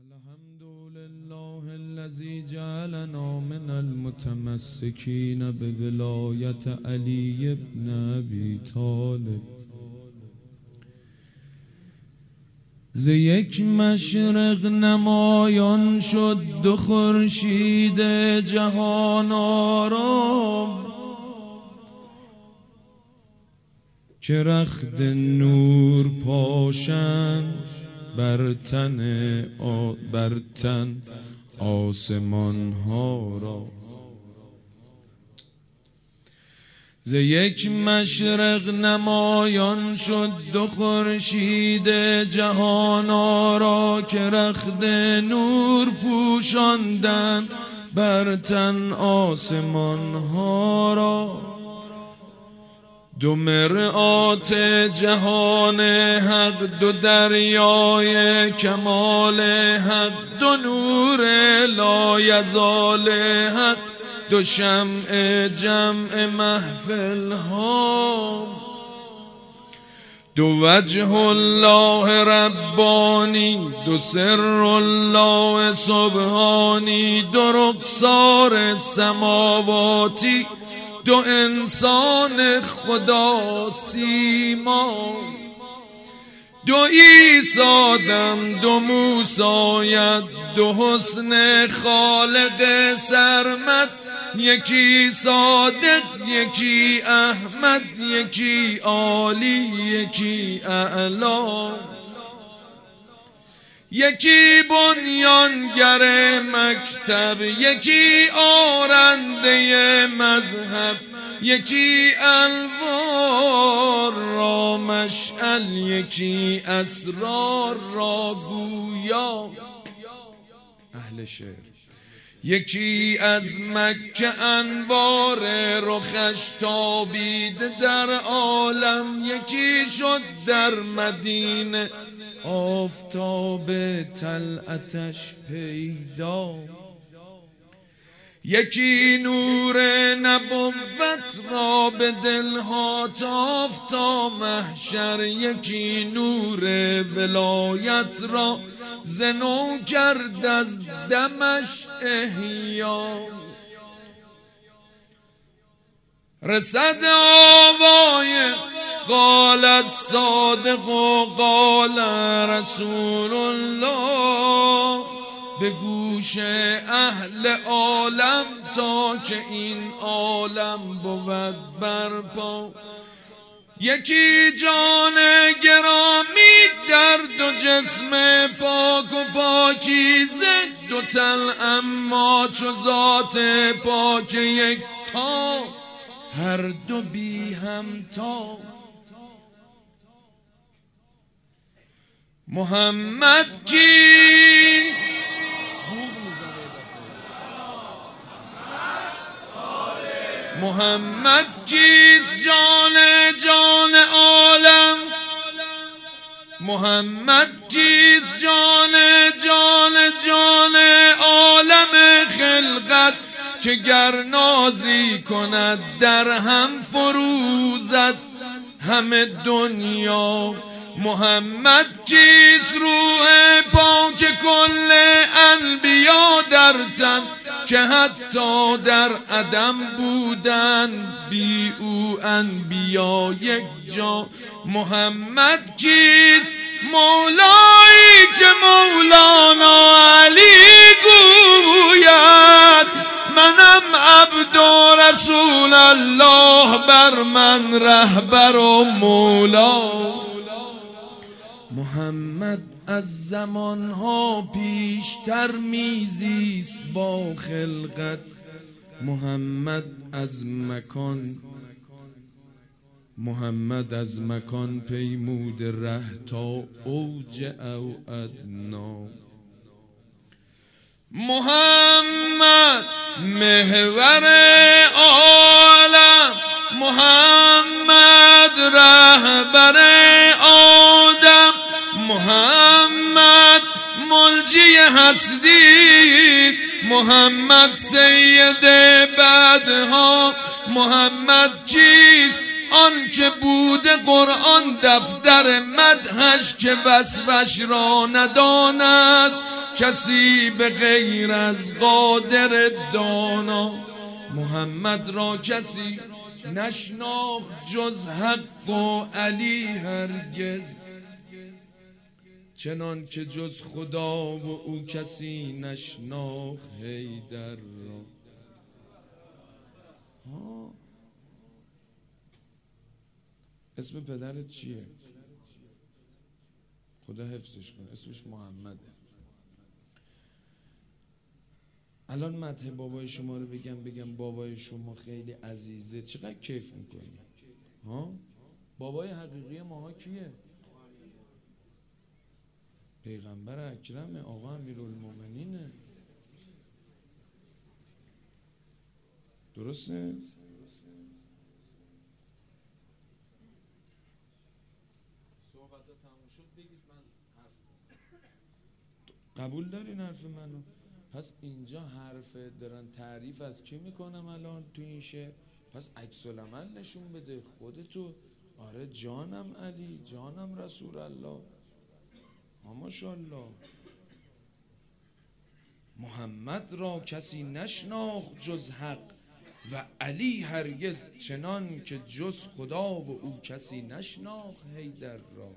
الحمد لله الذي جعلنا من المتمسكين بولایت علی بن ابی طالب. ز یک مشرق نمایان شد دو خورشید جهان آرام، که رخت نور پاشند بر تن آسمان ها را. ز یک مشرق نمایان شد دو خورشید جهان را، که رخت نور پوشاندند بر تن آسمان ها را. دو مرآت جهان حق، دو دریای کمال حق، دو نور لایزال حق، دو شمع جمع محفل ها. دو وجه الله ربانی، دو سر الله سبحانی، دو رخسار سماواتی، دو انسان خدا سیما. دو عیسی دم، دو موسی ید، دو حسن خالق سرمد، یکی صادق یکی احمد، یکی عالی یکی اعلا. یکی بنیانگر مکتب، یکی آرنده مذهب، یکی انوار را مشعل، یکی اسرار را گویا. اهل شعر. یکی از مکه انوار رخش تابید در عالم، یکی شد در مدینه آفتاب طلعتش پیدا. یکی نور نبوت را به دلها تافت تا محشر، یکی نور ولایت را ز نو کرد از دمش احیا. رسد آوای قال الصادق و قال رسول الله به گوش اهل عالم، تا که این عالم بود برپا. یکی جان گرامی در دو جسم پاک و پاکیزه، دو تن اما چو ذات پاک یک تا، هر دو بی همتا. محمد کیست؟ محمد کیست جان عالم؟ محمد کیست جان عالم خلقت، که گر نازی کند در هم فروزد همه دنیا. محمد کیست روح پاک کل انبیا در تن، که حتی در عدم بودن بی او انبیا یک جا. محمد کیست مولایی که مولانا علی گوید، منم عبد و رسول الله، بر من رهبر و مولا. محمد از زمانها پیشتر میزیست با خلقت، محمد از مکان پیمود ره تا اوج او ادنا. محمد محور عالم، محمد رهبر آدم، محمد ملجی هستی، محمد سید بعدها. محمد چیست؟ آن که بود قرآن دفتر مدحش، که وصفش را نداند کسی به غیر از قادر دانا. محمد را کسی نشناخت جز حق و علی هرگز، چنان که جز خدا و او کسی نشناخت حیدر را. اسم پدرت چیه؟ خدا حفظش کنه. اسمش محمده. الان مدح بابای شما رو بگم بابای شما خیلی عزیزه، چقدر کیف میکنی؟ ها؟ بابای حقیقی ماها کیه؟ پیغمبر اکرمه، آقا امیرالمومنینه. درسته؟ صحبت تموم شد بگید من حرف بزنم. قبول دارین حرف منو؟ پس اینجا حرف دارن تعریف از کی میکنم الان تو این شعر؟ پس عکس العمل نشون بده خودتو. آره جانم علی، جانم رسول الله، ماشاءالله. محمد را کسی نشناخت جز حق و علی هرگز، چنان که جز خدا و او کسی نشناخت حیدر را.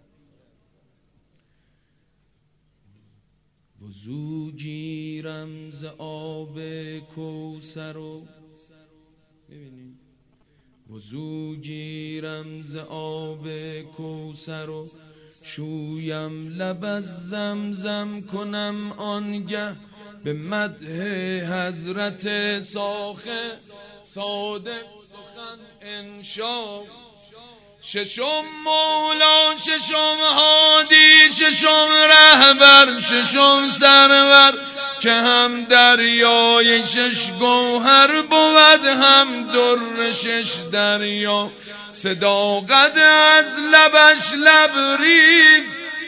وضو گیرم ز آب کوثر و ببینیم، وضو گیرم ز آب کوثر و شویم لب از زمزم کنم آنگه، به مدح حضرت ساخه صادق سخن انشا. ششم مولا، ششم هادی، ششم رهبر، ششم سرور، که هم دریای شش گوهر بود هم در شش دریا. صداقت از لبش لبریز،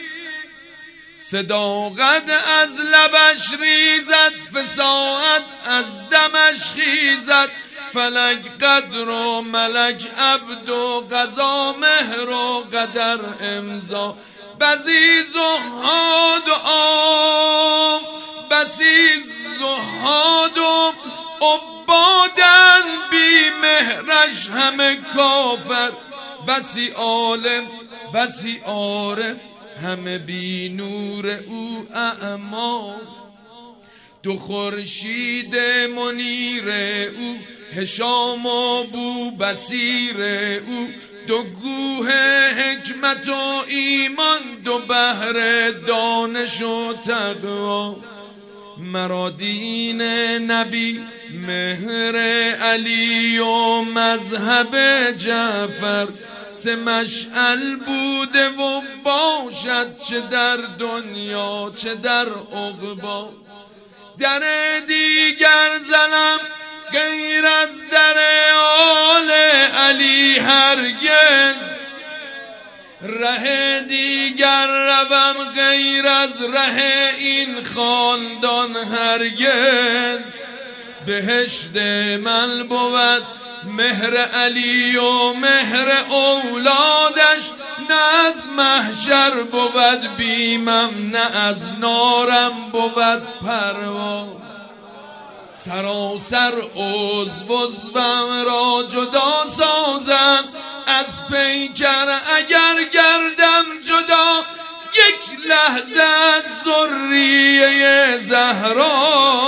صداقت از لبش ریزد، فصاحت از دمش خیزد. فلک قدر و ملک عبد و قضا مهر و قدر امضا. بسی زهاد و عام، بسی زهاد و عبادن، بی مهرش همه کافر. بسی عالم بسی عارف، همه بی نور او اعما. دو خورشید منیر او، هشام و بو بصیر او. دو گوه حکمت و ایمان، دو بحر دانش و تقوا. مرا دین نبی، مهر علی و مذهب جعفر. سه مشعل بوده و باشد، چه در دنیا چه در عقبی. در دیگر زنم غیر از در آل علی هرگز، ره دیگر روم غیر از ره این خاندان هرگز. بهشت من بود مهر علی و مهر اولادش، نه از محشر بود بیمم، نه از نارم بود پروا. سراسر عضوم را جدا سازم، از پیکر اگر گردم جدا. یک لحظه از ذریه زهرا،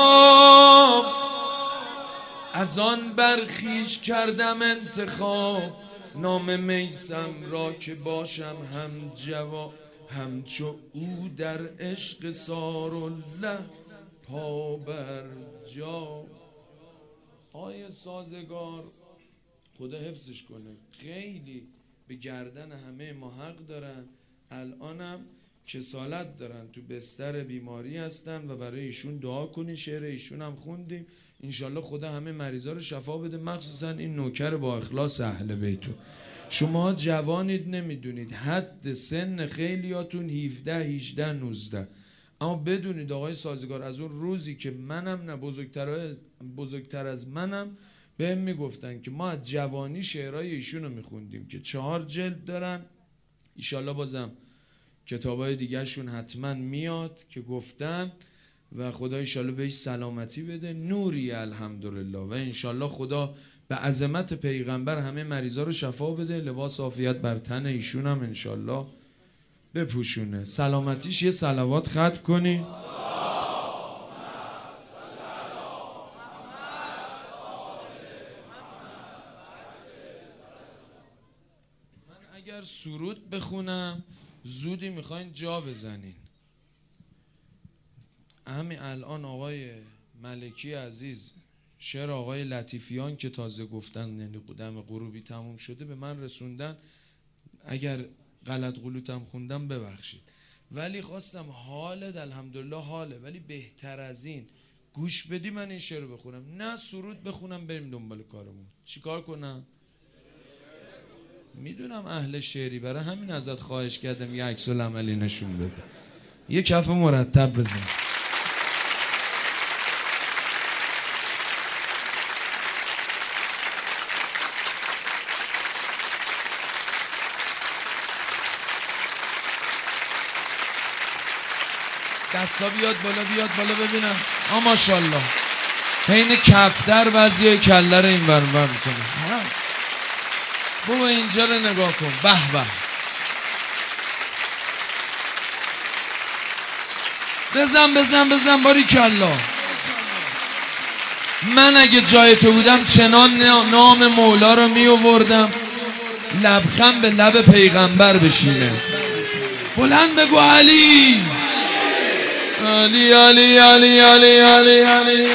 از آن برخیش کردم انتخاب. نام میسم را که باشم هم جوا، همچو او در عشق سارالله پا بر جا. آیه سازگار خدا حفظش کنه، خیلی به گردن همه ما حق دارن. الانم کسالت دارن، تو بستر بیماری هستن و برای ایشون دعا کنین. شعر ایشون هم خوندیم، انشالله خدا همه مریضا رو شفا بده، مخصوصا این نوکر با اخلاص اهل بیتو. شما جوانید نمیدونید، حد سن خیلیاتون 17 18 19. اما بدونید آقای سازگار از اون روزی که منم نه بزرگتر از منم بهم میگفتن که ما از جوانی شعرهای ایشونو میخوندیم که 4 جلد دارن. ایشالله بازم کتابای دیگه شون حتما میاد که گفتن و خدا انشالله بهش سلامتی بده، نوری الحمدلله، و انشالله خدا به عظمت پیغمبر همه مریضا رو شفا بده، لباس عافیت بر تن ایشون هم انشالله بپوشونه. سلامتیش یه صلوات ختم کنی. من اگر سرود بخونم زودی میخواین جا بزنین. همین الان آقای ملکی عزیز شعر آقای لطیفیان که تازه گفتن، یعنی دم غروبی تموم شده، به من رسوندن. اگر غلط غلوطم خوندم ببخشید، ولی خواستم حالت الحمدلله حاله، ولی بهتر از این گوش بدی من این شعر بخونم، نه سرود بخونم بریم دنبال کارمون. چیکار کنم؟ میدونم اهل شعری، برای همین ازت خواهش کردم یه عکس العملی نشون بده. یه کف مرتب بزن. دستا بیاد بالا، بیاد بالا ببینم. ماشاءالله حین کفتر بعضی کله رو این ور اونور میکنه. بابا اینجا رو نگاه کن، به به. بزن بزن بزن، باری کلا. من اگه جای تو بودم چنان نام مولا رو می آوردم لبخند به لب پیغمبر بشینه. بلند بگو علی علی علی علی علی علی علی.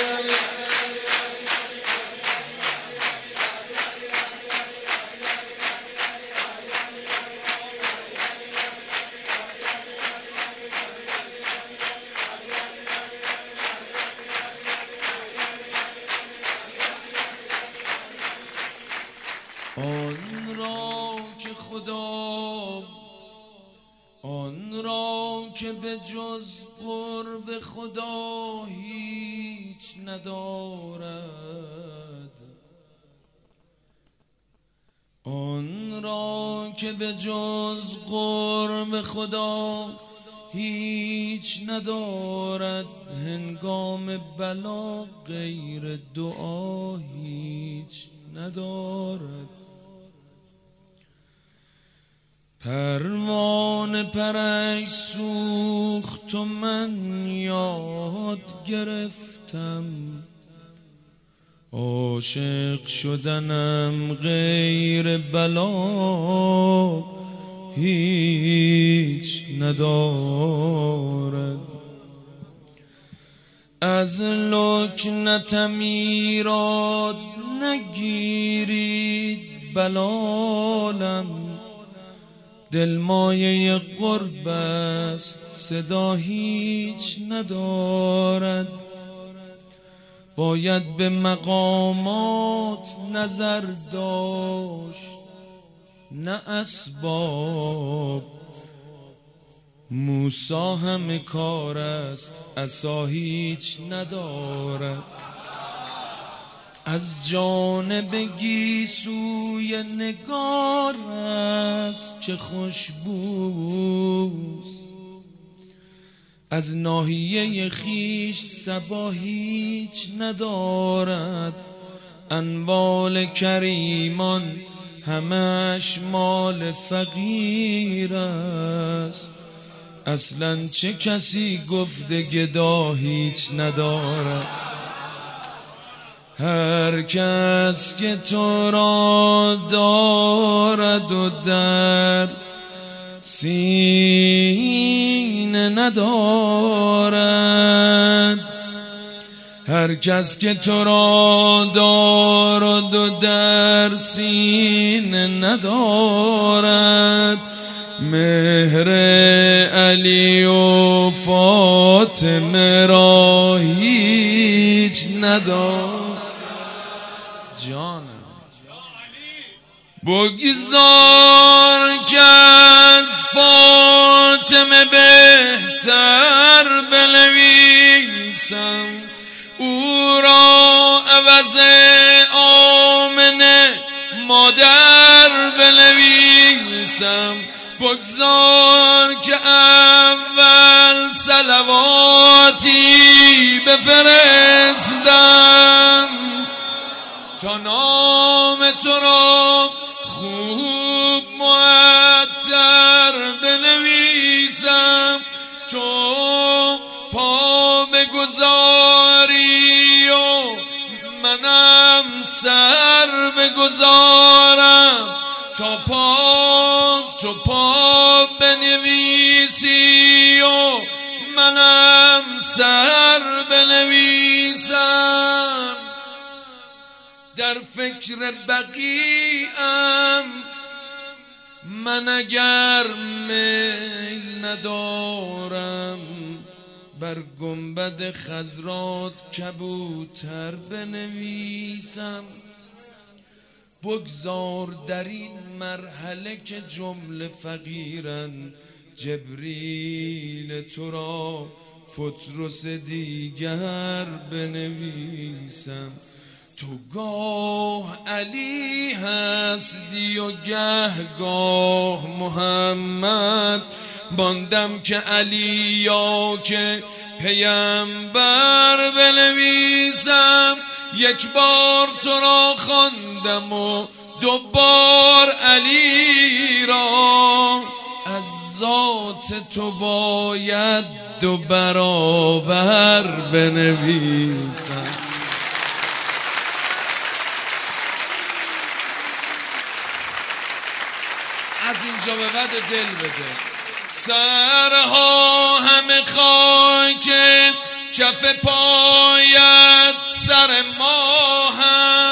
آن را که به جز قرب خدا هیچ ندارد، آن را که به جز قرب خدا هیچ ندارد، هنگام بلا غیر دعا هیچ ندارد. پروانه پرش سوخت و من یاد گرفتم، عاشق شدنم غیر بلا هیچ ندارد. از لکنتم ایراد نگیرید بلالم، دل مایه قرب است صدا هیچ ندارد. باید به مقامات نظر داشت نه اسباب، موسی همه کار است عصا هیچ ندارد. از جانب گیسوی نگار است که خوشبوست، از ناحیه خیش صبا هیچ ندارد. انوال کریمان همش مال فقیر است، اصلا چه کسی گفته گدا هیچ ندارد. هر کس که تو را دارد و در سینه ندارد، هر کس که تو را دارد و در سینه ندارد، مهر علی و فاطمه را هیچ ندارد. جانم بگذار که از فاطمه بهتر بنویسم، او را عوض آمنه مادر بنویسم. بگذار که اول صلواتی بفرستم تا نام تو را خوب معطر بنویسم. تو پا بگذاری و منم سر بگذارم، تو پا بنویسی و منم سر بنویسم. در فکر بقیعم من اگر میل ندارم، بر گنبد خضرات کبوتر بنویسم. بگذار در این مرحله که جمله فقیرن، جبریل تو را فترس دیگر بنویسم. تو گاه علی هستی و گاه محمد، باندم که علی یا که پیامبر بنویسم. یک بار تو را خواندم و دوبار علی را، از ذات تو باید دو برابر بنویسم. از اینجا به بعد دل بده. سرها همه خاک کف پایت، سر ما هم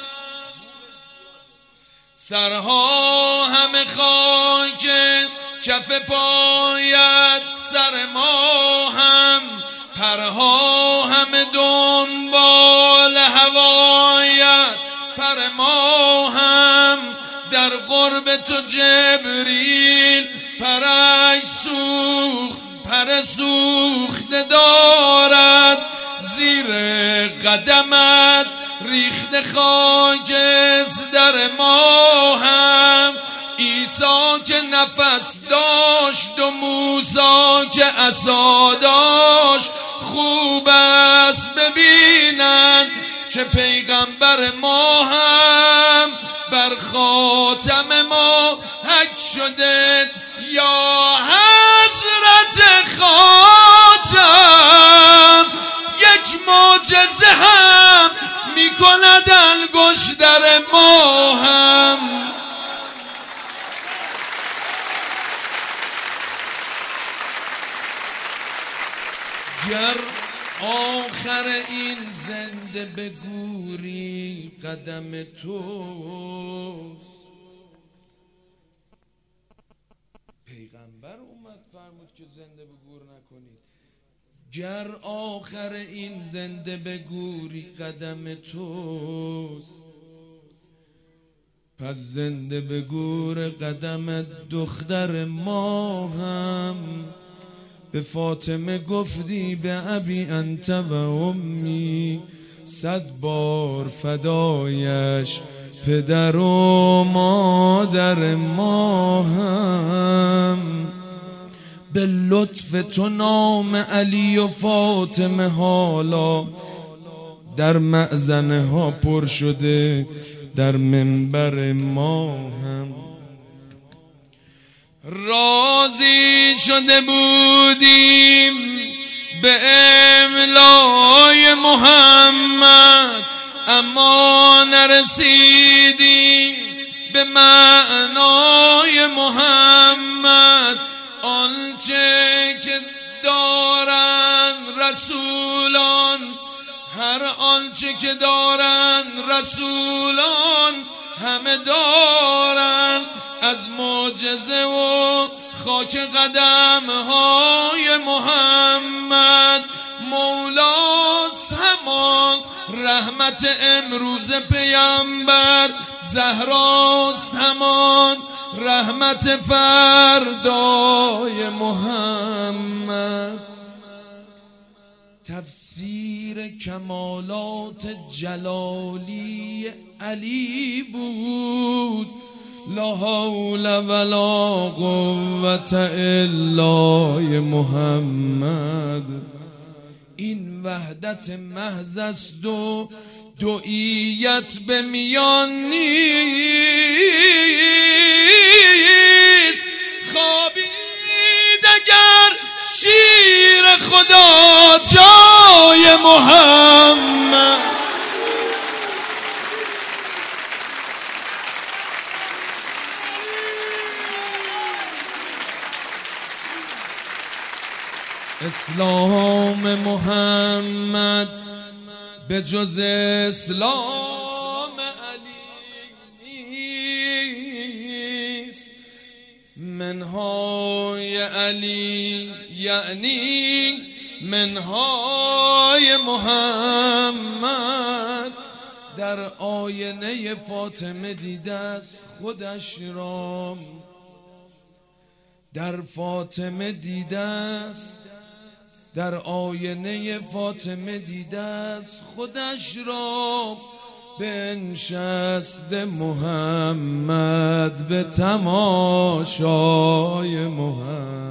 سرها همه خاک کف پایت، سر ما هم پرها همه دنبال هوایت، پر ما هم در قرب تو جبریل پرش پر سوخته دارد. زیر قدمت ریخت خاک در ما هم، عیسی که نفس داشت و موسی که عصا داشت، خوب است ببینن که پیغمبر ما هم بر خاتم ما حک شده. یا حضرت خاتم، یک معجزه هم میکند انگشتر ما هم. گر آخر این زنده به گوری قدم توست. پیغمبر اومد فرمود که زنده به گور نکنید. گر آخر این زنده به گوری قدم توست، پس زنده به گور قدم دختر ما هم. به فاطمه گفتی به ابی انت و امی، 100 بار فدایش پدر و مادر ما هم. به لطف تو نام علی و فاطمه حالا در مأذنه ها پر شده، در منبر ما هم. راضی شده بودیم به املای محمد، اما نرسیدیم به معنای محمد. آنچه که دارن رسولان، هر آنچه که دارن رسولان همه دارن، از معجزه و خاک قدم های محمد. مولاست همان رحمت امروز پیامبر، زهراست همان رحمت فردای محمد. تفسیر کمالات جلالی علی بود، لا حول ولا قوة الا محمد. این وحدت محض است و دوییت به میان نیست. خوابید اگر شیر خدا جای محمد. اسلام محمد به جز اسلام علی نیست. منهای علی یعنی منهای محمد. در آینه فاطمه دیده است خودش را، در فاطمه دیده است، در آینه فاطمه دیده است خودش را. بنشست محمد به تماشای محمد.